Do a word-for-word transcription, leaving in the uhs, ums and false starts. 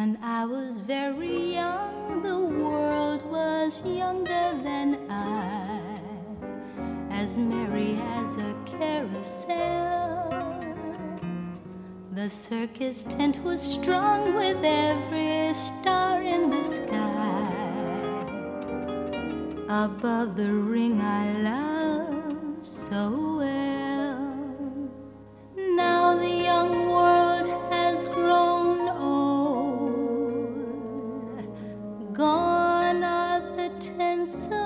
When I was very young, the world was younger than I, as merry as a carousel. The circus tent was strung with every star in the sky. Above the ring I love so well. Now the young world has grown old. Gone are the tents